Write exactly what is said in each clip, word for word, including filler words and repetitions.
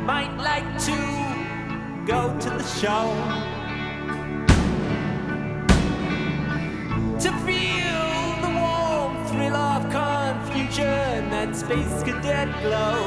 might like to go to the show to feel the warm thrill of confusion and space cadet glow.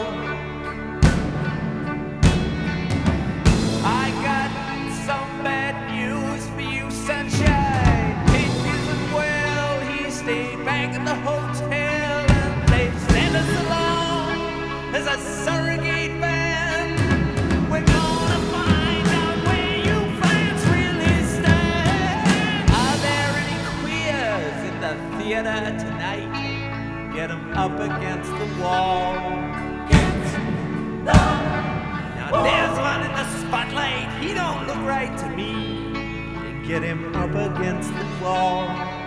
I got some bad news for you, sunshine. It isn't well. He stayed back at the hotel and they sent us along as a surrogate band. We're gonna find out where you fans really stand. Are there any queers in the theater tonight? Get them up against the wall. Against the now wall. There's one in the spotlight. He don't look right to me. Get him up against the wall.